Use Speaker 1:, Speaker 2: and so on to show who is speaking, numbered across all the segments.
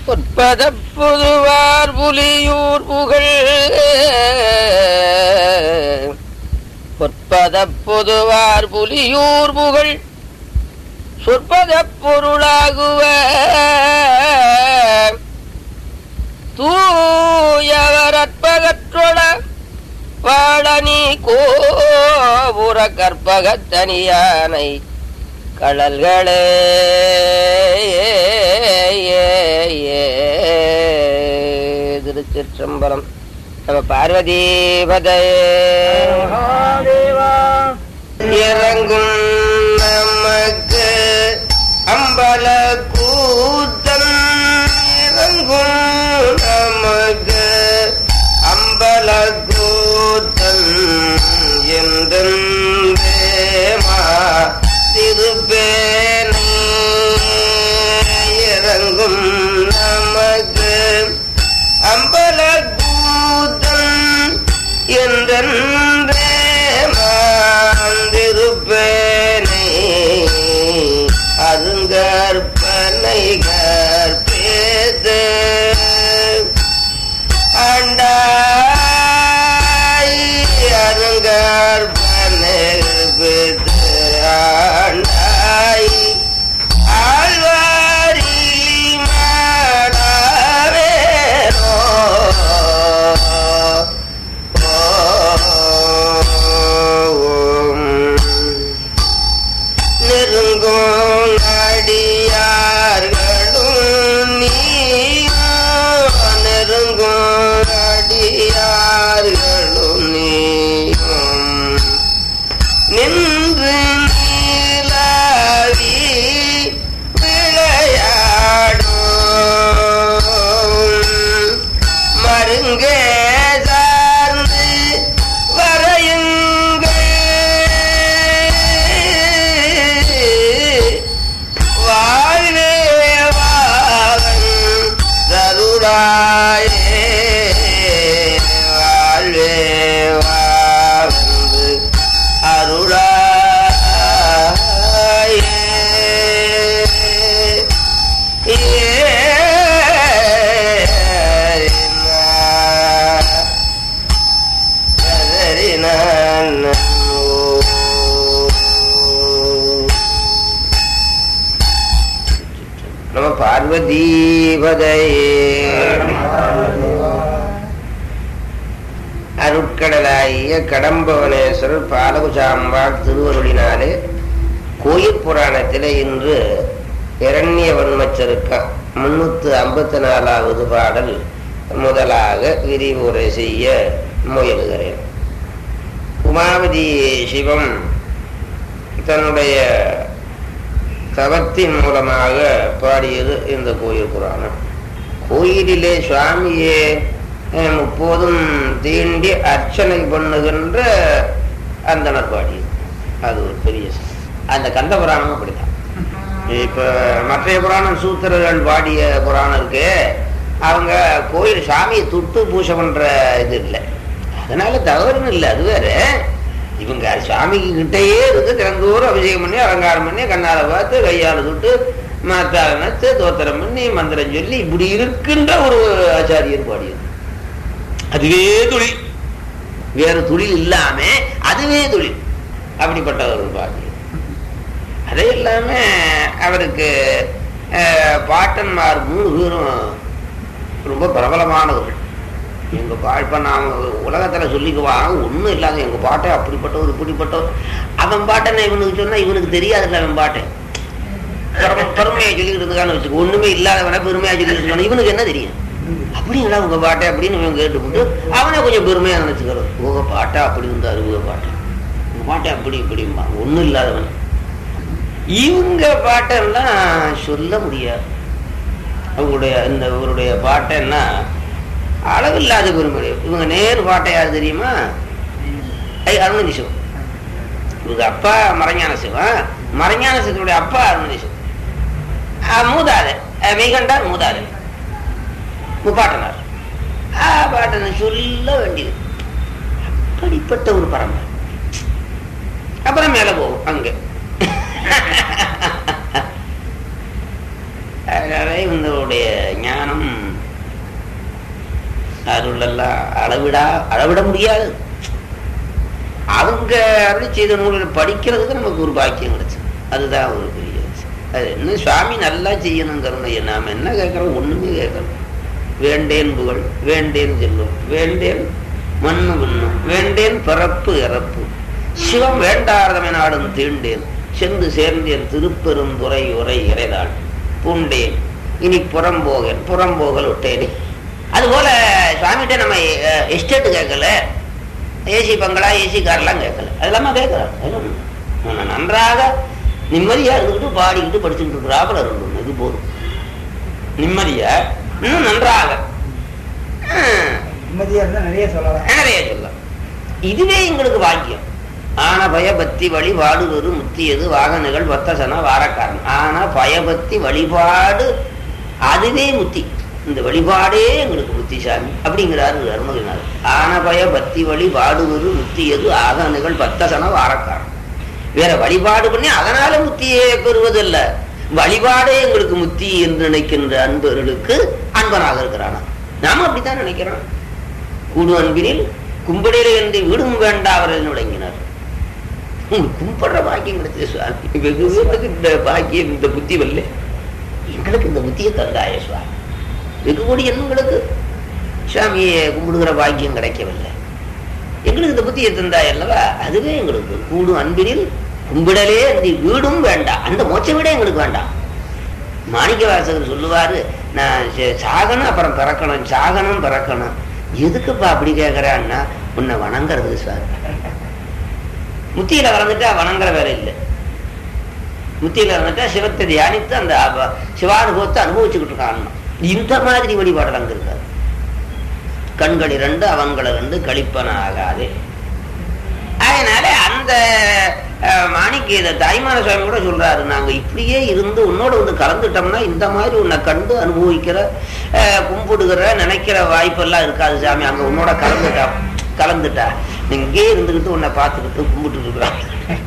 Speaker 1: பொற்பதப்புதுவார் புலியூர் புகழ் பொற்பதப்புதுவார் புலியூர் புகழ் சொற்பதப் பொருளாகுவ தூயவரற்பகற்றொட பாடனி கோபுர கற்பகத்தனியானை கடல்களே திருச்சிற்றம்பலம். நம்ம பார்வதீபதையே இறங்கும் நமக்கு அம்பல கூத்தம் இறங்கும் நமக்கு அம்பல கூத்தம் என்றேமா திருப்பேனை இறங்கும் நமக்கு அம்பல கூத்தம் என்றேமா திருப்பேனை அருங்கற்பனை கற்பேது ஆண்டாய் அருங்கற்பனை கற்பேது ஆண்டாய் ஆழ்வாரி மாடாவேரோ நெருங்கும் அடியார்களும் நீயும் நெருங்கும் அடியார்களும் நீயும் நின்று நீலாவி விளையாடும் மருங்கே சார்ந்து வரையுங்கள் வாழ்வே வாகன் தருளாயே வாழ்வே வாழ்ந்து அருளாயே நம பார்வதீபதையே. அருட்கடலாகிய கடம்பவனேஸ்வரர் பாலகுசாம்பாள் திருவருளினாலே கோயில் புராணத்திலே இன்று இரண்யவன்மச்சருக்கம் 354வது பாடல் முதலாக விரிவுரை செய்ய முயலுகிறேன். உமாவதி சிவம் தன்னுடைய தவத்தின் மூலமாக பாடியது இந்த கோயில் புராணம். கோயிலிலே சுவாமியே முப்போதும் தீண்டி அர்ச்சனை பண்ணுகின்ற அந்தனர் பாடியது. அது ஒரு பெரிய அந்த கந்த புராணம் அப்படித்தான். இப்ப மற்ற புராணம் சூத்திரர்கள் பாடிய புராணம் இருக்கு, அவங்க கோயில் சாமியை தொட்டு பூஜை பண்ற இது இல்லை, அதனால தவறுன்னு இல்லை. அது வேற, இவங்க சாமிக்கு கிட்டையே இருந்து திறந்தோறும் அபிஷேகம் பண்ணி அலங்காரம் பண்ணி கண்ணால பார்த்து கையால தொட்டு மாத்தால நச்சு தோத்திரம் பண்ணி மந்திரம் சொல்லி இப்படி இருக்கின்ற ஒரு ஆச்சாரியர் பாடியது. அதுவே தொழில், வேறு தொழில் இல்லாம அதுவே தொழில், அப்படிப்பட்ட ஒரு பாடியது. அதே இல்லாம அவருக்கு பாட்டன்மார் 3 பேரும் ரொம்ப பிரபலமானவர்கள். எங்க பாட்ப நாம உலகத்துல சொல்லிக்குவாங்க ஒண்ணும் இல்லாத எங்க பாட்டை அப்படிப்பட்டவர் இப்படிப்பட்டவர். அவன் பாட்டை இவனுக்கு சொன்னா இவனுக்கு தெரியாதுல்ல, அவன் பாட்டை பெருமையா சொல்லிக்கிட்டு இருக்கான்னு வச்சுக்கோ. ஒண்ணுமே இல்லாதவன பெருமையா சொல்லிட்டு இருக்கான இவனுக்கு என்ன தெரியும்? அப்படிங்களா உங்க பாட்டை அப்படின்னு இவன் கேட்டுவிட்டு அவனை கொஞ்சம் பெருமையா நினைச்சுக்கிறது. உங்க பாட்டா அப்படி இருந்தாரு, உங்க பாட்டை உங்க பாட்டை அப்படி இப்படிம்பா ஒண்ணும் இல்லாதவன். இவங்க பாட்டெல்லாம் சொல்ல முடியாது. அவங்களுடைய இந்த இவருடைய பாட்டைன்னா அளவில்லாத பெருமை. இவங்க நேரு பாட்டை யாரு தெரியுமா? அருணதி சிவம். இவங்க அப்பா மறைஞான சிவன், மறைஞான சிவனுடைய அப்பா அருணதி சிவம். மூதாதை மெய்கண்டார் மூதாதை முப்பாட்டனார். பாட்டனை சொல்ல வேண்டியது. அப்படிப்பட்ட ஒரு பரம்பரை. அப்புறம் மேல போகும் அங்க. அதனால இவங்களுடைய ஞானம் அருளெல்லாம் அளவிட முடியாது. அவங்க அருளி செய்த நூல்களை படிக்கிறதுக்கு நமக்கு ஒரு பாக்கியம் கிடைச்சு. அதுதான் ஒரு பெரிய விஷயம். அது இன்னும் சுவாமி நல்லா செய்யணும் கருணையை. நாம் என்ன கேட்குறோம்? ஒண்ணுமே கேட்கணும். வேண்டேன் புகழ், வேண்டேன் செல்வம், வேண்டேன் மண்ணு விண்ணும், வேண்டேன் பிறப்பு இறப்பு, சிவம் வேண்டாரதமை நாடும் தீண்டேன், சென்று சேர்ந்தேன் திருப்பெருந்துறை உரை இறைதாள் பூண்டேன், இனி புறம்போகல் விட்டேனே. அதுபோல சுவாமிகிட்ட நம்ம எஸ்டேட்டு கேட்கல, ஏசி பங்களா ஏசி கார்லாம் கேட்கல. அதெல்லாமா கேட்கலாம். நன்றாக நிம்மதியா இருந்துக்கிட்டு பாடிக்கிட்டு படிச்சுட்டு இருக்கிறாப்புல இருக்கணும். இது போதும். நிம்மதியா இன்னும் நன்றாக நிறைய சொல்லலாம். இதுவே எங்களுக்கு பாக்கியம். ஆன பயபக்தி வழிபாடு வெறும் முத்தியது வாகனங்கள் பத்தசன வாரக்காரன். ஆனா பயபக்தி வழிபாடு அதுவே முத்தி. இந்த வழிபாடே எங்களுக்கு முத்திசாமி அப்படிங்கிறாரு அருணகிரிநாதர். ஆன பயபக்தி வழிபாடு வெறும் முத்தியது ஆகனுகள் பத்தசன வாரக்காரன். வேற வழிபாடு பண்ணி அதனால முத்தியே பெறுவதில்ல. வழிபாடே எங்களுக்கு முத்தி என்று நினைக்கின்ற அன்பர்களுக்கு அன்பனாக இருக்கிறானா? நாம அப்படித்தான் நினைக்கிறோம். கூடு அன்பினில் கும்பிடலே என்று வீடும் வேண்டா அவர்கள் விளங்கினார். கும்பிடுற பாக்கியம் கிடைச்சது சுவாமி. வெகு பேருக்கு இந்த பாக்கியம், இந்த புத்தி வரல. எங்களுக்கு இந்த புத்தியை தந்தாய சுவாமி. வெகு கோடி எண்களுக்கு சுவாமியை கும்பிடுகிற பாக்கியம் கிடைக்கவில்லை. எங்களுக்கு இந்த புத்தியை தந்தாய் அல்லவா? அதுவே எங்களுக்கு கூடு அன்பினில் கும்பிடலே அந்த வீடும் வேண்டாம். அந்த மோட்ச வீடே எங்களுக்கு வேண்டாம். மாணிக்க வாசகர் சொல்லுவாரு, நான் சாகணும் அப்புறம் பிறக்கணும், சாகணும் பிறக்கணும். எதுக்குப்பா அப்படி கேட்கிறான்னா, உன்னை வணங்குறது சார். முத்தியில வளர்ந்துட்டா வணங்குற வேலை இல்லை. முத்தியில வளர்ந்துட்டா சிவத்தை தியானித்து அந்த சிவானுபவத்தை அனுபவிச்சுக்கிட்டு இருக்கான். இந்த மாதிரி வழிபாடு அங்க இருக்காது. கண்கள் 2 அவங்களை 2 கழிப்பன ஆகாது. அதனால அந்த மாணிக்க தாய்மான சுவாமி கூட சொல்றாரு, நாங்க இப்படியே இருந்து உன்னோட வந்து கலந்துட்டோம்னா இந்த மாதிரி உன்னை கண்டு அனுபவிக்கிற கும்பிடுகிற நினைக்கிற வாய்ப்பெல்லாம் இருக்காது சாமி. அங்க உன்னோட கலந்துட்டா நீங்க இங்கே இருந்துகிட்டு உன்னை பார்த்துக்கிட்டு கும்பிட்டு இருக்கிறாங்க.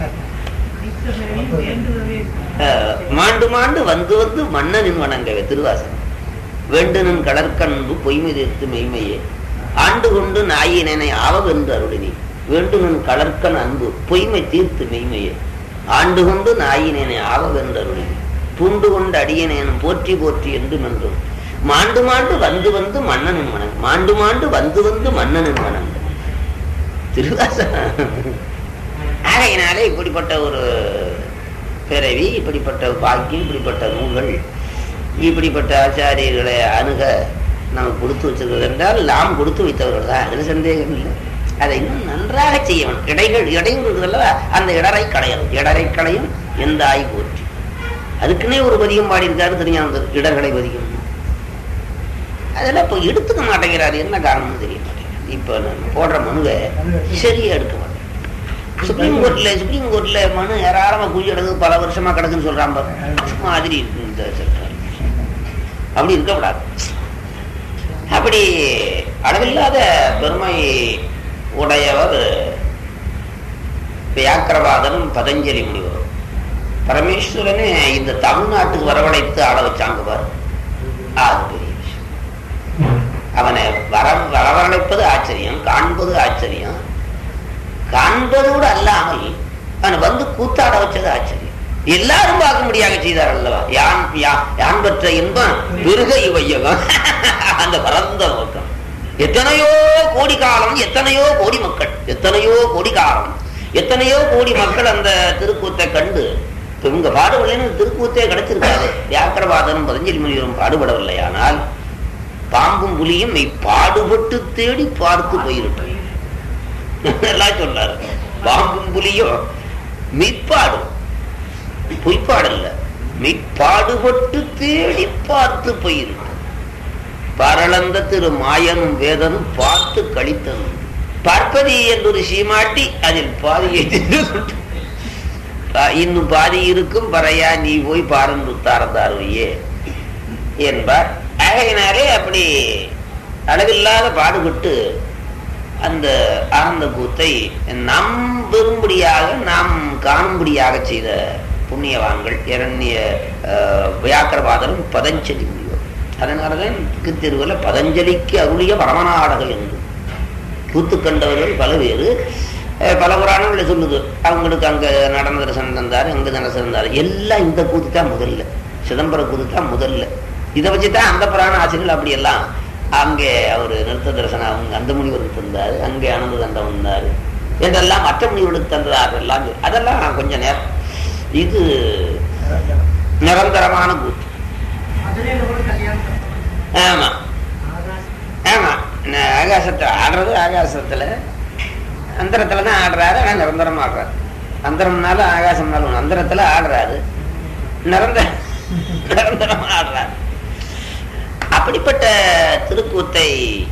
Speaker 1: மாண்டு மாண்டு வந்து வந்து மன்னனின் வணங்கவே திருவாசகம். வேண்டுனின் கடற்கண்பு பொய்மை தீர்த்து மெய்மையே ஆண்டு கொண்டு நாயினை ஆவென்று அருளினி. வேண்டுனின் கடற்கண் அன்பு பொய்மை தீர்த்து மெய்மையே ஆண்டு கொண்டு நாயினை ஆவென்று அருளினி. பூண்டு கொண்டு அடியனேனும் போற்றி போற்றி என்று மென்றும் மாண்டு மாண்டு வந்து வந்து மன்னனின் வணங்கு. மாண்டு மாண்டு வந்து வந்து மன்னனின் வணங்கு திருவாசகம். ஆகையினாலே இப்படிப்பட்ட ஒரு பிறவி, இப்படிப்பட்ட பாக்கியம், இப்படிப்பட்ட நூல்கள், இப்படிப்பட்ட ஆச்சாரியர்களை அணுக நமக்கு கொடுத்து வச்சிருக்கிறது என்றால் நாம் கொடுத்து வைத்தவர்கள் தான். அதில் சந்தேகம் இல்லை. அதை இன்னும் நன்றாக செய்யணும். இடையூறு இருக்குதல்ல, அந்த இடரை களையணும். இடரை களையும் எந்த ஆய் போற்றி. அதுக்குன்னே ஒரு பதிகம் பாடியிருக்காரு திருஞானந்தர், இடர்களை பதிகம். அதெல்லாம் இப்போ எடுத்துக்க மாட்டேங்கிறாரு. என்ன காரணம்னு தெரிய மாட்டேங்குது. இப்போ போடுற மனுவை சரியா எடுக்க மாட்டேன். சுப்ரீம் கோர்ட்ல மனு ஏராளமா குழி கிடக்கு, பல வருஷமா கிடக்குன்னு சொல்றான் பாரு. மாதிரி இருக்கு இந்த சட்டம். அப்படி இருக்கக்கூடாது. அப்படி அளவில்லாத பெருமை உடையவர் வியாக்கிரவாதனும் பதஞ்சலி முனிவர். பரமேஸ்வரனே இந்த தமிழ்நாட்டுக்கு வரவழைத்து ஆள வச்சாங்க பாரு. அது பெரிய விஷயம். அவனை வரவழைப்பது ஆச்சரியம், காண்பது ஆச்சரியம். காண்பதோடு அல்லாமல் அவனை வந்து கூத்தாட வச்சது ஆச்சரியம். எல்லாரும் பார்க்க முடியாத செய்தார் அல்லவா? யான் பெற்ற இன்பம் பெருக இவையகம். அந்த பரந்த நோக்கம். எத்தனையோ கோடி காலம், எத்தனையோ கோடி மக்கள், எத்தனையோ கோடி காலம், எத்தனையோ கோடி மக்கள் அந்த திருக்கூத்தை கண்டு இவங்க பாடுபடலைன்னு திருக்கூத்தே கிடைச்சிருக்காரு. வியாக்கிரவாதனும் பதஞ்சலி முனிவரும் பாடுபடவில்லை. ஆனால் பாம்பும் புலியும் பாடுபட்டு தேடி பார்த்து போயிருட்டோம் எல்லாம் சொன்னாரு. பாம்பும் புலியும் மெய்ப்பாடும், பொய்ப்பாடல்ல, மெய்ப்பாடுபட்டு தேடி பார்த்து போயிருட்டோம். பரளந்த திரு மாயனும் வேதனும் பார்த்து கழித்தனும் பார்ப்பதி என்றொரு சீமாட்டி அதில் பாதியை இன்னும் பாதி இருக்கும் பறையா நீ போய் பாருன்னு தாரந்தாருவையே என்பார். ஆகையினாலே அப்படி அளவில்லாத பாடுபட்டு அந்த ஆனந்த கூத்தை நாம் பெறும்படியாக, நாம் காணும்படியாக செய்த புண்ணியவான்கள் இரண்ய வியாக்கிரவாதரும் பதஞ்சலி முனிவர். அதனாலதான் திருவள்ள பதஞ்சலிக்கு அருளிய பரமநாடகம் என்று கூத்து கண்டவர்கள் பல பேரு பல புராணங்களை சொல்லுது. அவங்களுக்கு அங்க நடன தரிசனம் தந்தாரு, அங்க தரிசனம் தந்தாரு. எல்லாம் இந்த கூத்து தான் முதல்ல, சிதம்பர கூத்து தான் முதல்ல. இதை வச்சுதான் அந்த புராண ஆசிரியர்கள் அப்படி எல்லாம் அங்கே அவரு நிறுத்த தரிசனம் அவங்க அந்த முனிவருக்கு தந்தாரு, அங்கே ஆனந்த தண்டம் வந்தாரு என்றெல்லாம் மற்ற முனிவர்களுக்கு தந்தார் எல்லாம். அதெல்லாம் கொஞ்சம் நேரம். இது நிரந்தரமான கூத்து. ஆமா ஆமா, ஆகாசத்துல ஆடுறது, ஆகாசத்துல அந்தரத்துலதான் ஆடுறாரு. ஆனா நிரந்தரமா ஆடுறாரு. அந்தரம்னால ஆகாசம்னால ஒண்ணு, அந்தரத்துல ஆடுறாரு, நிரந்தரமா ஆடுறாரு. அப்படிப்பட்ட திருக்கூத்தை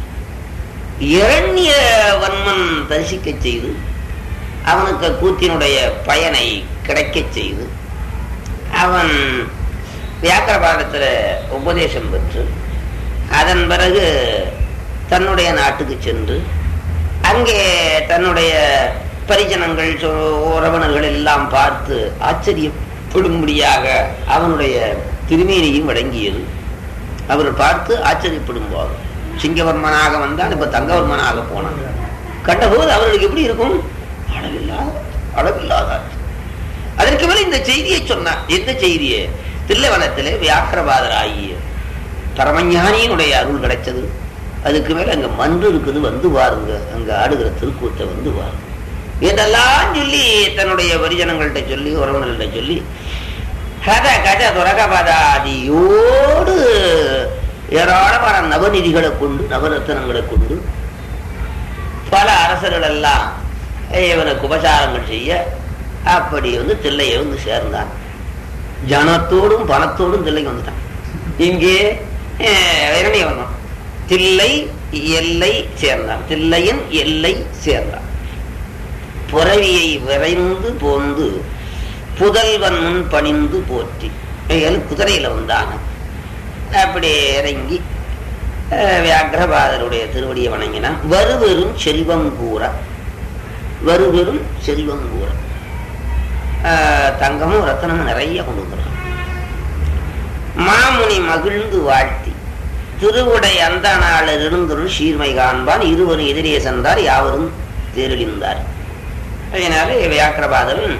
Speaker 1: இரண்யவன்மன் தரிசிக்க செய்து அவனுக்கு கூத்தினுடைய பயனை கிடைக்க செய்து அவன் வியாக்கரபாதத்துல உபதேசம் பெற்று அதன் பிறகு தன்னுடைய நாட்டுக்கு சென்று அங்கே தன்னுடைய பரிஜனங்கள் உறவினர்கள் எல்லாம் பார்த்து ஆச்சரியப்படும்படியாக அவனுடைய திருமேனியும் வழங்கியது. அவர்கள் பார்த்து ஆச்சரியப்படும்போது சிங்கவர்மனாக வந்தான், இப்ப தங்கவர்மனாக போனான். கண்டபோது அவர்களுக்கு எப்படி இருக்கும்? அளவில்லாத. அதற்கு மேல இந்த செய்தியை சொன்னான். எந்த செய்தியை? தில்லைவனத்திலே வியாக்கரபாதர் ஆகிய பரமஞானியினுடைய அருள் கிடைச்சது. அதுக்கு மேல அங்க மன்று இருக்குது, வந்து பாருங்க, அங்க ஆடுகிற திருக்கூத்தை வந்து பாருங்க என்றெல்லாம் சொல்லி தன்னுடைய பரிஜனங்கள்கிட்ட சொல்லி உறவினர்கள்ட்ட சொல்லி கத கஜ துரகபதாதியோடு ஏராளமான நவநிதிகளை கொண்டு நவரத்தனங்களை கொண்டு பல அரசர்கள் எல்லாம் இவனுக்கு உபசாரங்கள் செய்ய அப்படி வந்து தில்லையை வந்து சேர்ந்தான். ஜனத்தோடும் பணத்தோடும் தில்லைக்கு வந்துட்டான். இங்கே இரணிய வந்தான். தில்லை எல்லை சேர்ந்தான். தில்லையின் எல்லை சேர்ந்தான். புறவியை விரைந்து போந்து புதல்வன் முன் பணிந்து போற்றி குதிரையில வந்தாங்க. அப்படி இறங்கி வியாக்கிரபாதருடைய திருவடியை வணங்கினான். வருவெறும் செல்வம் கூற, வருவெறும் செல்வம் கூற தங்கமும் ரத்தனமும் நிறைய கொண்டு வந்துடுறான். மாமுனி மகிழ்ந்து வாழ்த்தி திருவுடை அந்த நாளில் இருந்தொரு சீர்மை காண்பான் இருவரும் எதிரே சென்றார், யாவரும் தேரழிந்தார். அதனால வியாக்கிரபாதரும்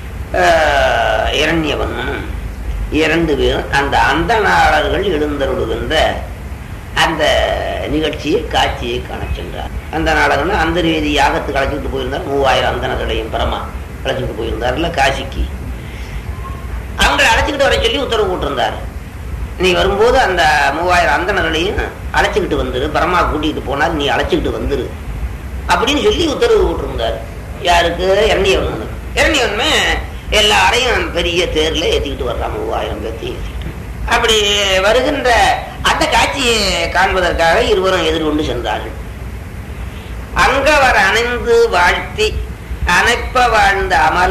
Speaker 1: இரண்யவனும் இரண்டு பேரும் அந்த அந்தணாளர்கள் எழுந்தருளுகின்ற அந்த நிகழ்ச்சியை காட்சியை காண சென்றார். அந்த நாடகம்னா அந்த ரீதி யாகத்துக்கு அழைச்சிட்டு போயிருந்தார். 3000 அந்தணர்களையும் பரமா அழைச்சிட்டு போயிருந்தார்ல காசிக்கு. அவங்களை அழைச்சிக்கிட்டு வர சொல்லி உத்தரவு போட்டிருந்தார். நீ வரும்போது அந்த 3000 அந்தணர்களையும் அழைச்சிக்கிட்டு வந்துரு, பரமா கூட்டிகிட்டு போனார், நீ அழைச்சிக்கிட்டு வந்துரு அப்படின்னு சொல்லி உத்தரவு போட்டிருந்தார். யாருக்கு? இரண்யவனுக்கு. இரண்யவனுமே எல்லாரையும் பெரிய தேர்ல ஏற்றிக்கிட்டு வர்றான், 3000 பேர்த்தையும் ஏற்றிக்கிட்டு. அப்படி வருகின்ற அந்த காட்சியை காண்பதற்காக இருவரும் எதிர்கொண்டு சென்றார்கள். அங்கவர் அணைந்து வாழ்த்தி அணைப்ப வாழ்ந்த அமல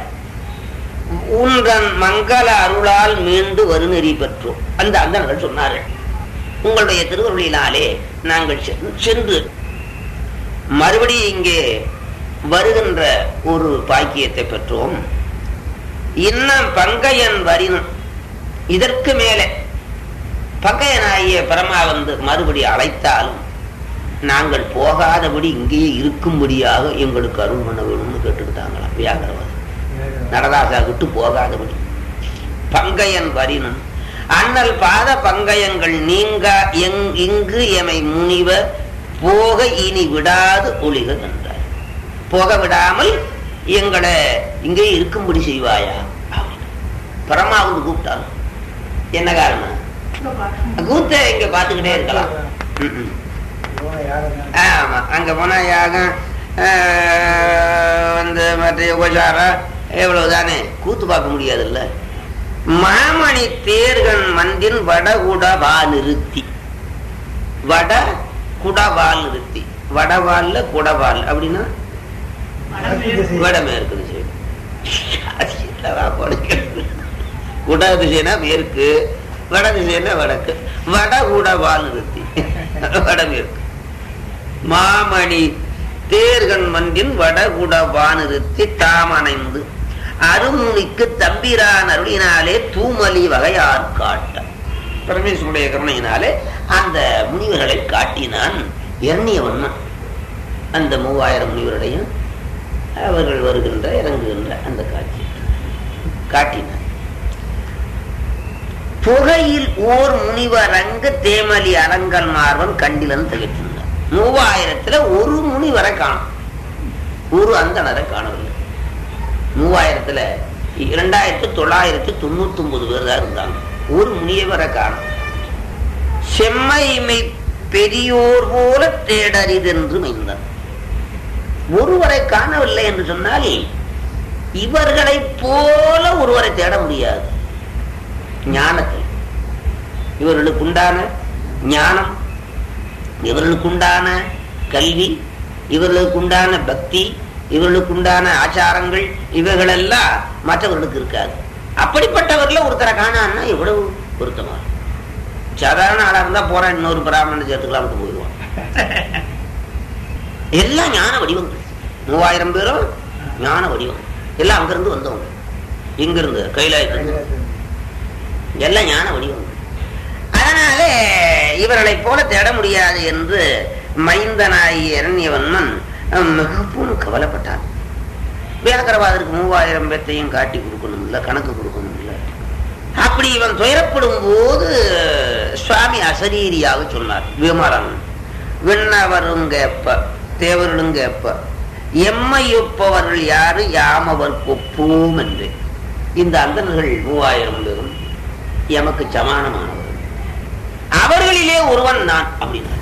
Speaker 1: உன்றன் மங்கள அருளால் மீண்டு வருநெறி பெற்றோம். அந்த அந்தணர்கள் சொன்னார்கள், உங்களுடைய திருவருளினாலே நாங்கள் சென்று மறுபடியும் இங்கே வருகின்ற ஒரு பாக்கியத்தை பெற்றோம். இன்னும் பங்கையன் வரினும் இதற்கு மேலே பங்கையனாகிய பரமா வந்து மறுபடி அழைத்தாலும் நாங்கள் போகாதபடி இங்கேயே இருக்கும்படியாக எங்களுக்கு அருள் பண்ண வேணும்னு கேட்டுக்கிட்டாங்களாம் வியாகரவாதம். நடராசா விட்டு போகாதபடி பங்கையன் வரினும் அண்ணல் பாத பங்கயங்கள் நீங்க இங்கு எமை முனிவர் போக இனி விடாது ஒளிக என்றார். போக விடாமல் எங்களை இங்கே இருக்கும்படி செய்வாயா? பரமா வந்து கூப்பிட்டாங்க. என்ன காரணம்? கூத்த இங்க பாத்துக்கிட்டே இருக்கலாம். ஆமா, அங்க போனா யாகம் வந்து மற்ற உபசாரம் எவ்வளவுதானே, கூத்து பார்க்க முடியாதுல்ல. மாமணி தேர்கன் மந்தின் வடகுடவா நிறுத்தி, வட குடவால் நிறுத்தி, வடவால்ல குடவால் அப்படின்னா வடமேற்கு திசை. குட திசைனா மேற்கு, வட திசைனா வடக்கு. வடகுடவால் நிறுத்தி வடமேற்கு. மாமணி தேர்கன் மந்தின் வடகுடவா நிறுத்தி தாமணைந்து அருமுனிக்கு தம்பிரான் அருளினாலே தூமலி வகையார் காட்ட. பரமேஸ்வருடைய கருணையினாலே அந்த முனிவர்களை காட்டினான் இரணியவன்மன். அந்த 3000 முனிவருடையும் அவர்கள் வருகின்ற இறங்குகின்ற அந்த காட்சி காட்டினான். புகையில் ஓர் முனிவரங்க தேமலி அரங்கல் மார்பன் கண்டிலன் திகழ்த்தினார். 3000 ஒரு முனிவரை காணும், ஒரு அந்தனரை காணவில்லை. 3000 2999 பேர் தான் இருந்தாங்க. ஒரு முனிவரை காணும். செம்மைமை பெரியோர் போல தேடறிதென்று மைந்தான். ஒருவரை காணவில்லை என்று சொன்னால் இவர்களை போல ஒருவரை தேட முடியாது. ஞானத்தில் இவர்களுக்குண்டான ஞானம், இவர்களுக்குண்டான கல்வி, இவர்களுக்குண்டான பக்தி, இவர்களுக்குண்டான ஆச்சாரங்கள், இவைகளெல்லாம் மற்றவர்களுக்கு இருக்காது. அப்படிப்பட்டவர்கள் ஒருத்தரை காணான்னா எவ்வளவு பொருத்தமா. சாதாரண ஆளா இருந்தா போறேன் இன்னொரு பிராமணன் சேர்த்துக்கலாம்னு போயிடுவான். எல்லாம் ஞான வடிவங்கள். 3000 பேரும் ஞான வடிவம். எல்லாம் அங்கிருந்து வந்தவங்க, இங்கிருந்து கைலாயத்திலிருந்து எல்லாம் ஞான வடிவங்கள். அதனாலே இவர்களை போல தேட முடியாது என்று மைந்தனாய் இரணியவன்மன் மிகவும் கவலைப்பட்டான். வியாகரவாதருக்கு 3000 பேர்த்தையும் காட்டி கொடுக்கணும் இல்ல, கணக்கு கொடுக்கணும் இல்ல. அப்படி இவன் துயரப்படும் போது சுவாமி அசரீரியாக சொன்னார். விமலன் விண்ணவரும் கேப்ப தேவர்களும் கேப்ப எம்மையொப்பவர்கள் யாரு யாமவர் ஒப்போம் என்று. இந்த அந்தணர்கள் 3000 பேரும் எமக்கு சமானமானவர்கள், அவர்களிலே ஒருவன் நான் அப்படின்னா.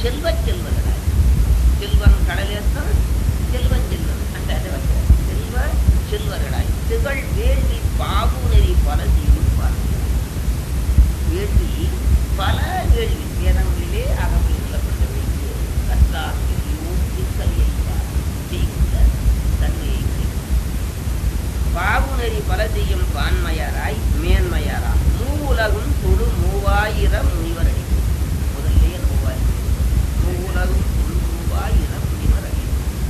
Speaker 1: செல்வர்களாய். செல்வன் கடலேசம் செல்வன் அந்த செல்வர்களாய் திகழ் வேள்வி பாபுநெறி பல செய்யும் வேள்வி பல வேள்வி வேதங்களிலே அகமில் சொல்லப்பட்ட வேள்வி செய்கின்ற தன்மையை பாபுநெறி பல செய்யும் பான்மையாராய் மேன்மையாரா மூவுலகும் தொடு 3000 முனிவர் அடி. முதல்ல 3000 மூவுலகும் தொடு 3000 முனிவர் அடி.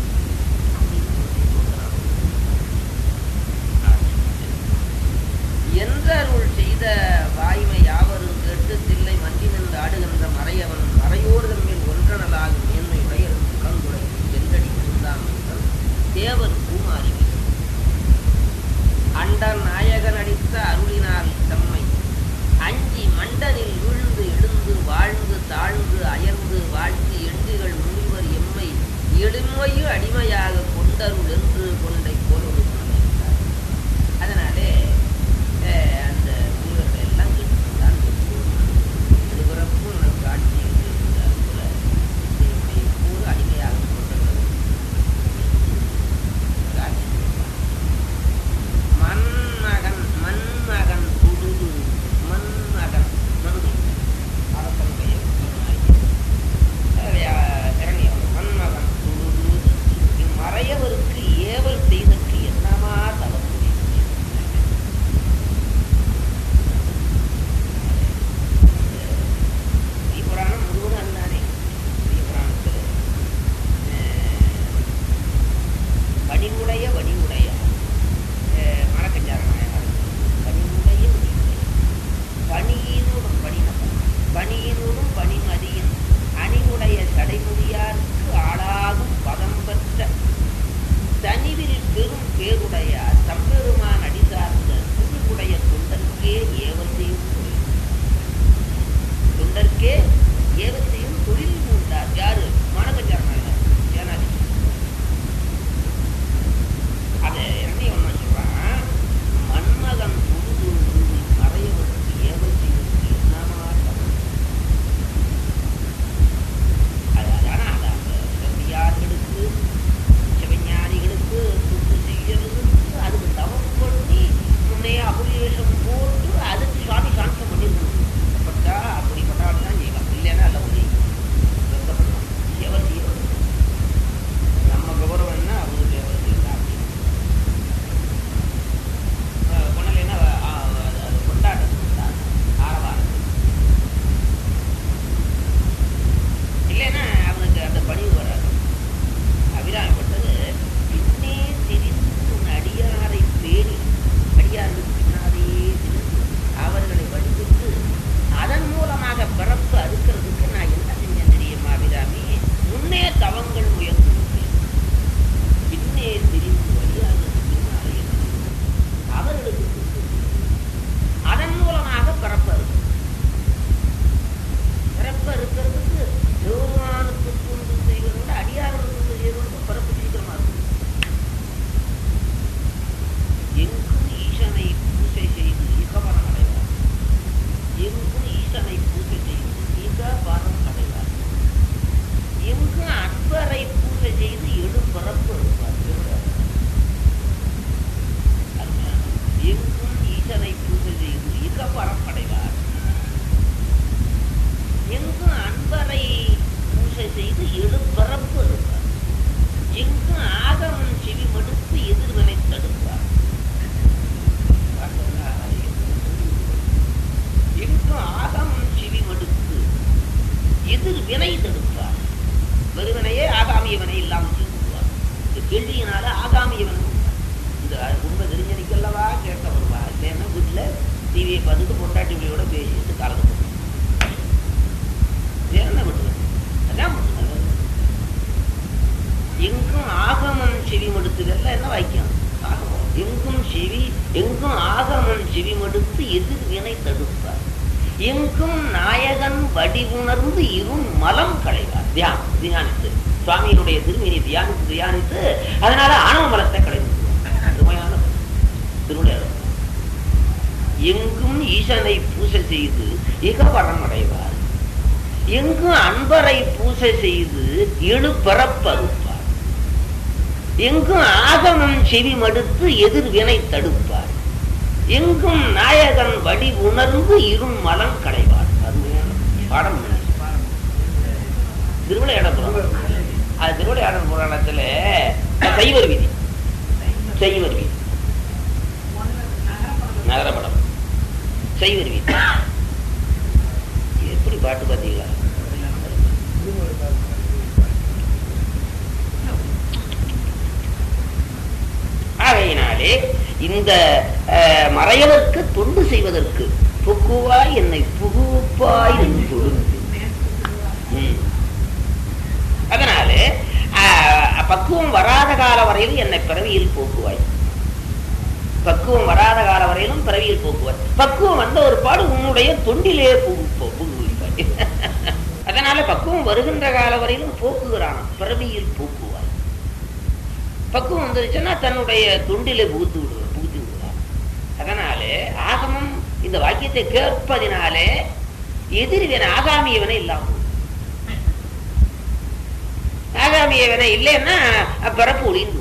Speaker 1: என்றருள் செய்த வாய்மை யாவரும் கேட்டு தில்லை மண்டி நின்று ஆடுகின்ற மறையவன் மறையோர்கள் மேல் ஒன்றனலாகும் மேன்மை உடையரும் குளங்குடை சென்றடி இருந்தாமல் தேவர் பூமாரி அண்டர் நாயகன் அடித்த அருளினால் தம்மை அஞ்சி மண்டனில் விழுந்து எழுந்து வாழ்ந்து தாழ்ந்து அயர்ந்து வாழ்த்தி எண்டுகள் முனிவர் எம்மை எளிமையும் அடிமையாக கொண்டருள் என்று கொண்டை போல் ஒரு சொன்னார். அதனாலே அந்த முனிவர்கள் எல்லாம் கேட்டுதான் இருபுறப்பும் உனக்கு ஆட்சி இருக்கிறார் போல எப்போது அடிமையாக கொண்டது மன்மகன் புழுது மன்மகன் மனுதை அரசன் பெயர் மன்மகன் புழுது இம்மறையவருக்கு ஏவல் செய்தற்கு என்னமா தவறு புராணம் முழுவதும் அதுதானே. புராணத்தில் வடிவுடைய மரக்கஞ்சாரனாயார் பணிவுடைய பணியினூடும் பணியினூடும் பணிமதியின் அணிவுடைய சடைமுடியாருக்கு ஆளாகும் பதம் பெற்ற தனிவில் பெரும் பேருடையார் தம்பெருமான் அடி சார்ந்த துணிவுடைய தொண்டர்க்கே ஏவல் செய்யும் தொழில் மூண்டார். யாரு? மரக்கஞ்சாரனாயார் சேனாதி. அதை என்ன ஒண்ணு சொல்றான், மன்மகன் புழுது மறையவருக்கு ஏவல் செய்வதற்கு என்னமா அதான சிவஞானிகளுக்கு துப்பு செய்யறதுக்கு அதுக்கு தவம் பண்ணி முன்னைய அபிவேஷம் போட்டு அதுக்கு சுவாமி சாந்தம் பண்ணிருக்கணும். பட்டா அப்படிப்பட்டாலும் தான் செய்யலாம், இல்லைன்னா அல்ல ஒரு வெக்கப்படலாம். ஏவல் செய்யணும் நம்ம கௌரவம்னா அவருக்கு ஏவல் செய்யலாம். கொண்டலைன்னா கொண்டாடுறது ஆரவாரம் இல்லைன்னா அவனுக்கு அந்த பணிவு வராது. அபிராமப்பட்டது பின்னே திரிந்து அடியாரை பேணி அடியாருக்கு பின்னாலே திரிந்து அவர்களை வழிபட்டு அதன் மூலமாக பிறப்பு அறுக்கிறதுக்கு நான் என்ன செஞ்சேன் தெரியுமா அபிராமி? முன்னே தவங்கள் முயற்சி பின்னே திரிந்து அடியாருக்கு பின்னாலே அவர்களுக்கு அதன் மூலமாக பிறப்பு இருக்கிறதுக்கு பெருமானுக்கு தொண்டு செய்வதோட அடியார்களுக்கு செய்வதற்கு பிறப்பு சீக்கிரமா இருக்கும். எங்கும் ஈசனை பூஜை செய்து இகவரம் அடைவார். எங்கும் ஈசனை பூஜை செய்து இகவரம் அடைவார். எங்கும் அன்பரை பூஜை செய்து எழு பிறப்பு இருப்பார். எங்கும் ஈசனை பூஜை செய்து இகவரம் அடைவார். எங்கும் அன்பரை பூஜை செய்து எழுப்பிறப்பு இருப்பார். எங்கும் ஆகமன் செவி மடுத்து எதிர்வினை தடுப்பார். எங்கும் ஆகமன் செவி மடுத்து எதிர்வினை தடுப்பார். வெறுவினையே ஆகாமியவனை இல்லாமல் செய்துவார். இந்த கேள்வியினால ஆகாமியவன் இந்த உண்மை தெரிஞ்சனிக்கல்லவா கேட்க வருவார். இல்லைன்னா வீட்டில் டிவியை பார்த்துட்டு பொண்டாட்டி விளையோட பேசிட்டு கலந்து எங்கும் ஆகமன் செவி மடுத்துதெல்லாம் என்ன வாக்கியம்? எங்கும் ஆகமன் செவி மடுத்து எதிர்வினை தடுப்பார். எங்கும் நாயகன் வடிவுணர்ந்து இரும் மலம் களைவார். தியானித்து சுவாமியினுடைய திருமீனை தியானித்து அதனால ஆணவ மலத்தை களைந்து அருமையான திருவிழா. எங்கும் ஈசனை பூஜை செய்து இகவரம் அடைவார். எங்கும் அன்பரை பூசை செய்து எழுபரப்பறுப்பார். எங்கும் ஆகமம் செவி மடுத்து எதிர்வினை தடுப்பார். எங்கும் நாயகன் வழி உணர்ந்து இரும் மலம் களைவார். அருமையான பாடம். திருவிளையாடல் புராணம். அது திருவிளையாடல் புராணத்துல சைவர் வீதி, சைவர் வீதி, நகரப்படம், சைவர் வீதி. எப்படி பாட்டு பார்த்தீங்களா? ஆகையினாலே இந்த மறையவர்க்கு தொண்டு செய்வதற்கு புக்குவாய் என்னை புகுப்பாய் என்று. அதனாலே பக்குவம் வராத கால வரையிலும் என்னை பிறவியில் போக்குவாய். பக்குவம் வராத கால வரையிலும் பிறவியில் போக்குவாய். பக்குவம் வந்த ஒரு பாடு உன்னுடைய தொண்டிலே புகுவிப்பாய். அதனால பக்குவம் வருகின்ற கால வரையிலும் போக்குகிறான், பிறவியில் போக்குவாய். பக்குவம் வந்துருச்சுன்னா தன்னுடைய தொண்டிலே புகுத்தி விடுவார். அதனாலே ஆகமம் இந்த வாக்கியத்தை கேட்பதினாலே எதிர்வினை ஆகாமியவனை இல்லாமல், ஆகாமியவனை இல்லைன்னா பிறப்பு ஒளிந்து.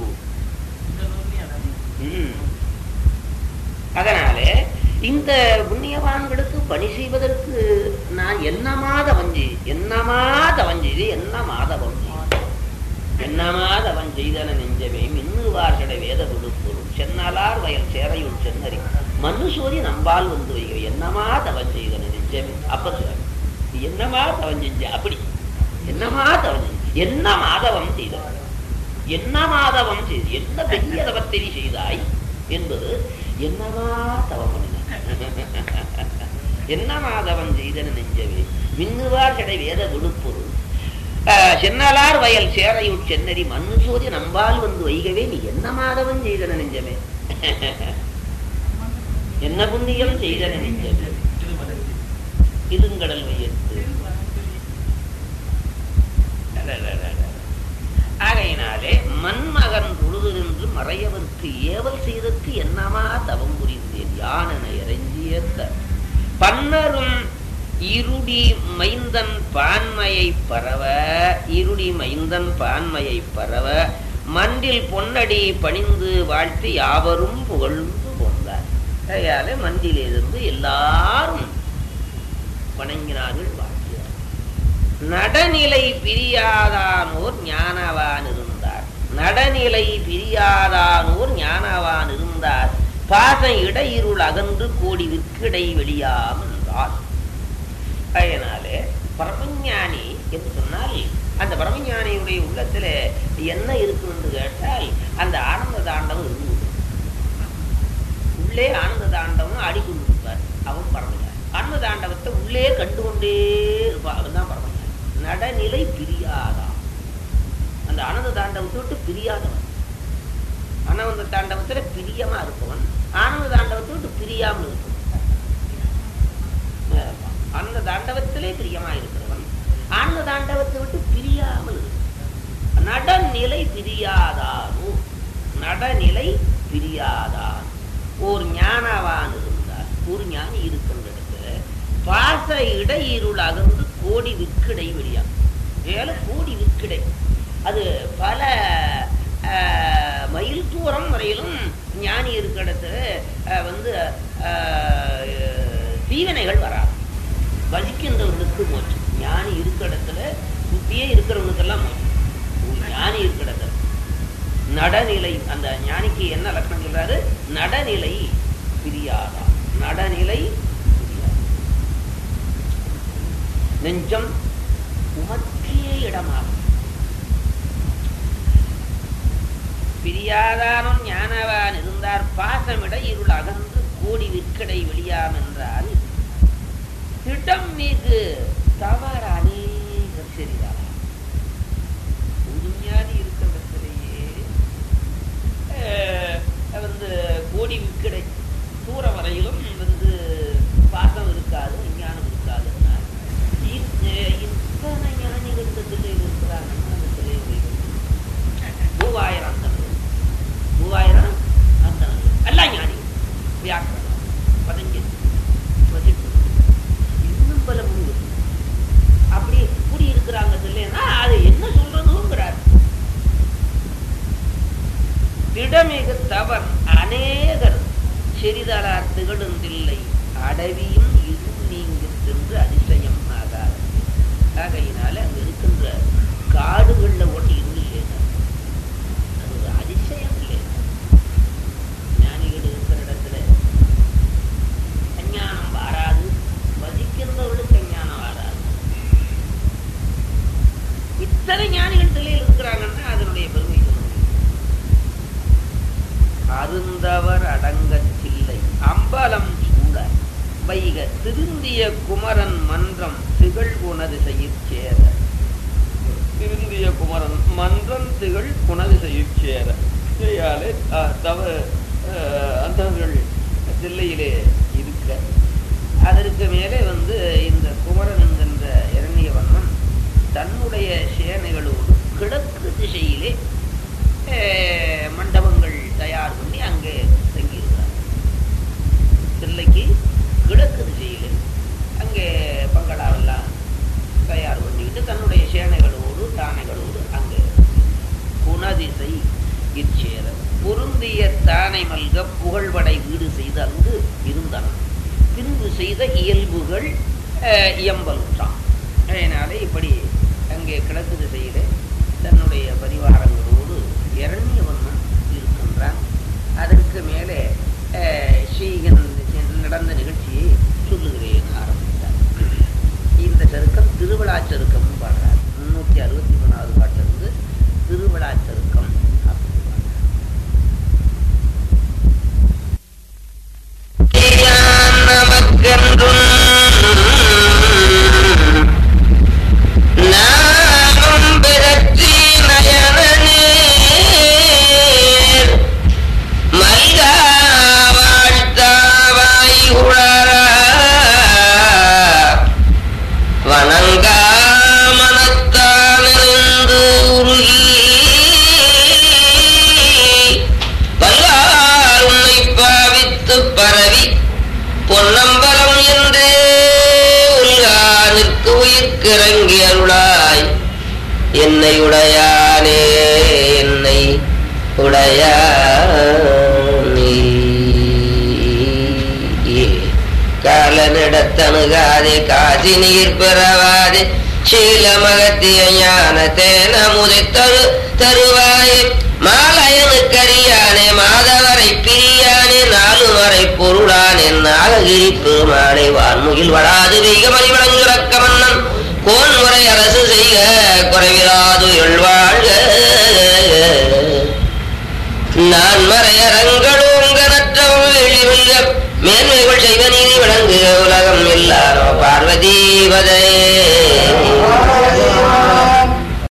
Speaker 1: அதனாலே இந்த புண்ணியவான்களுக்கு பணி செய்வதற்கு நான் என்ன மாதவன் செய்தன நெஞ்சமே மின்னுவார்கடை வேத கொடுப்பொருள் சென்னலார் வயல் சேரையுள் சென்னறி மண்ணு சோதி நம்பால் வந்து வைக்க என்னமா தவன் செய்தன நெஞ்சமே. அப்ப என்னமா தவன் செஞ்ச, அப்படி என்னமா தவன் செஞ்ச, என்ன மாதவம் செய்தாய், என்ன மாதவம் செய்து, என்ன பெரிய தவத்தை செய்தாய் என்பது என்னவா தவம் என்ன மாதவன் செய்தன நெஞ்சமே மின்னுவார் கடை வேத விடுப்பொருள் சென்னலார் வயல் சேரையுள் சென்னறி மண்ணு சோதி நம்பால் வந்து வைகவே நீ என்ன மாதவன் செய்தன நெஞ்சமே, என்ன புண்ணியம் செய்தன நெஞ்சமே இருங்கடல் வையத்து. ஆகையினாலே மண்மகன் பொழுது நின்று மறையவர்க்கு ஏவல் செய்தற்கு என்னமா தவம் புரிந்தேன் யானென இறைஞ்சியத்த பன்னரும் இருடி மைந்தன் பான்மையை பரவ, இருடி மைந்தன் பான்மையை பரவ மண்டில் பொன்னடி பணிந்து வாழ்த்து யாவரும் புகழ்ந்து போந்தார். கையாலே மண்டிலிருந்து எல்லாரும் வணங்கினார்கள், வாழ்த்தினார். நடநிலை பிரியாதானோர் ஞானவான் இருந்தார். நடநிலை பிரியாதானோர் ஞானவான் இருந்தார். பாசம் இடையிருள் அகன்று கோடி விற்கிடை வெளியாமென்றார். அதனாலே பரமஞானி என்று சொன்னால் அந்த பரமஞானியுடைய உள்ளத்துல என்ன இருக்கும் என்று கேட்டால் அந்த ஆனந்த தாண்டவம் இருந்து உள்ளே ஆனந்த தாண்டவம் ஆடிக்கொண்டிருப்பார். அவன் பரமஞானி. ஆனந்த தாண்டவத்தை உள்ளே கண்டுகொண்டே இருப்பார். அவன் தான் பரமஞானி. நடநிலை பிரியாதான், அந்த ஆனந்த தாண்டவத்தை விட்டு பிரியாதவன். ஆனந்த தாண்டவத்துல பிரியமா இருப்பவன், ஆனந்த தாண்டவத்தை விட்டு பிரியாமல் இருப்பவன். ஆனந்த தாண்டவத்திலே பிரியமா இருக்கிறவன் ஆனந்த தாண்டவத்தை விட்டு பிரியாமல் இருப்பான். நடநிலை பிரியாதானோ, நடநிலை பிரியாதான். ஒரு ஞானவான் இருந்தார், ஒரு ஞானி இருக்கின்ற இடத்துல பாச இடையிருள் அகன்று கோடி விற்கிடை வெளியா. வேலை கோடி விற்கிடை, அது பல மைல் தூரம் வரையிலும் ஞானி இருக்கிற இடத்துல தீவினைகள் வராது. வசிக்கின்றவர்களுக்கு மோட்சம். ஞானி இருக்கிற இடத்துல சுத்தியே இருக்கிறவனுக்கெல்லாம் மோட்சம். ஞானி இருக்கிற இடத்துல நடநிலை, அந்த ஞானிக்கு என்ன லட்சணம் சொல்றாரு? நடநிலை பிரியாதா. நடநிலை நெஞ்சம் உமக்கே இடமாகும். பிரியாதானும் ஞானவான் இருந்தார். பாசமிட இருள் அகன்று கோடி விற்கடை வெளியாம் என்றால் திட்டம் மீது தவறு அநேகம் சரிதான். உண்மையாதி இருக்கிறதுலேயே கோடி விற்கடை தூர வரையிலும் பாசம் இருக்காது, விஞ்ஞானம் இருக்காதுன்னா இத்தனை ஞானிகள் இந்த தில்லை இருக்கிறாங்கன்னா அந்த தில்லை 3000 அந்தங்கள், 3000 அந்தங்கள் எல்லாம் ஞானி. வியாக்கரணம், பதஞ்சலி, இன்னும் பல முனிவர். அப்ப திகழுந்தில்லை அடவியும் இது நீங்க சென்று அதிசயம் ஆகாது. ஆகையினால அங்க இருக்கின்ற காடுகள்ல ஓட்டி இருள் இல்லைங்க, அது ஒரு அதிசயம் இல்லைங்க. ஞானிகள் இருக்கிற இடத்துல அஞ்ஞானம் வாராது, வசிக்கிறவர்களுக்கு அஞ்ஞானம் வாராது. இத்தனை ஞானிகள் தில்லையில் இருக்கிறாங்கன்னா அதனுடைய பெருமை அருந்தவர் அடங்கச்சில்லை அம்பலம் சூட வைக திருந்திய குமரன் மன்றம் திகழ் உனது செய்யச்சேர. திருந்திய குமரன் மன்றம் திகழ் உனது செய்யச்சேர. அந்தவர்கள் தில்லையிலே இருக்க அதற்கு மேலே இந்த குமரன் என்கின்ற இரணியவண்ணன் தன்னுடைய சேனைகளோடு கிழக்கு திசையிலே மண்டபங்கள் தயார் பண்ணி அங்கே தங்கியிருக்கிறார். தில்லைக்கு கிழக்கு திசையில் அங்கே பங்களாவெல்லாம் தயார் பண்ணிக்கிட்டு தன்னுடைய சேனைகளோடு தானைகளோடு அங்கே புனதிசை இச்சேர பொருந்திய தானை மல்க புகழ்வடை வீடு செய்து அங்கு இருந்தான். பின்பு செய்த இயல்புகள் இயம்பலுற்றான். அதனாலே இப்படி அங்கே கிழக்கு திசையிலே தன்னுடைய பரிவாரங்களோடு இரண்யவண்ணன் இருக்கின்றான். அதற்கு மேலே நடந்த நிகழ்ச்சியை சொல்லுகிறேன் ஆரம்பித்தார். இந்த சருக்கம் திருவிழா சருக்கம் பாடுறார். 363வது பாட்டிலிருந்து திருவிழா சருக்கம் பொன்னம்பலம் என்றே உள்கானுக்கு உயிர்க்கிறங்கி அருளாய் என்னை உடையானே என்னை உடையானே. காலனிடத்தணுகாதே காசி நீர் பெறவாதே சீலமகத்திய ஞான தேன முதைத்தரு தருவாயே மாலயனுக்கரியானே மாதவரை பிரியானே நாலுமறை பொருளானே நாககிரி பெருமானை வான்முகில் வடாது வெய்க மணிவளங்குறக்க மன்னன் கோன்முறை அரசு செய்க குறைவிலாது எழுவாழ்க. நான் மறையரங்களோங்க நற்றவும் வெளிவெல்க மேன்மைகள் செய்வ நீதி விளங்குக உலகம் எல்லாரோ பார்வதி வதே.